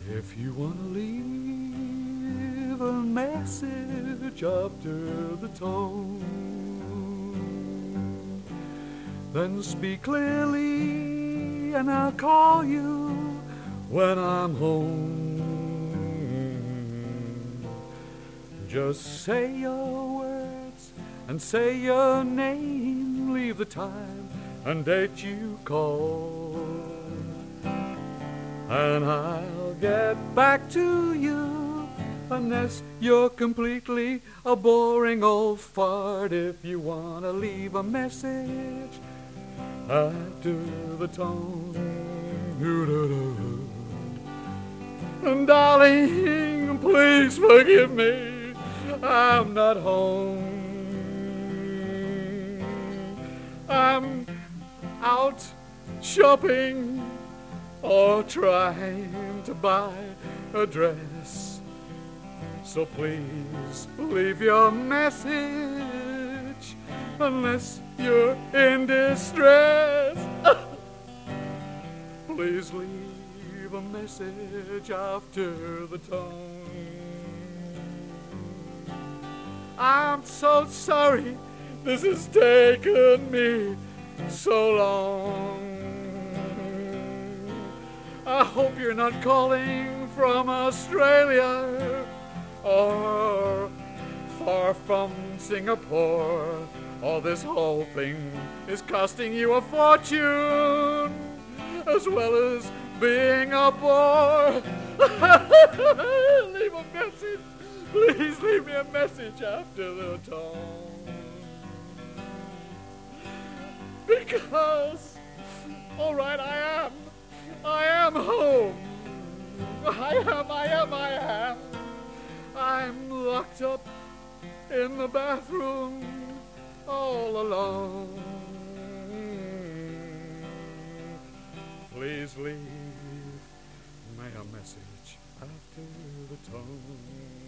If you want to leave a message after the tone, then speak clearly and I'll call you when I'm home. Just say your words and say your name, leave the time and date you call, and I'll get back to you, unless you're completely a boring old fart. If you want to leave a message after the tone, and darling, please forgive me, I'm not home. I'm out shopping or trying to buy a dress. So please leave your message, unless you're in distress. Please leave a message after the tone. I'm so sorry this has taken me so long. I hope you're not calling from Australia or far from Singapore, or this whole thing is costing you a fortune, as well as being a bore. Leave a message. Please leave me a message after the tone. Because, all right, I am home. I am. I'm locked up in the bathroom all alone. Please leave me a message after the tone.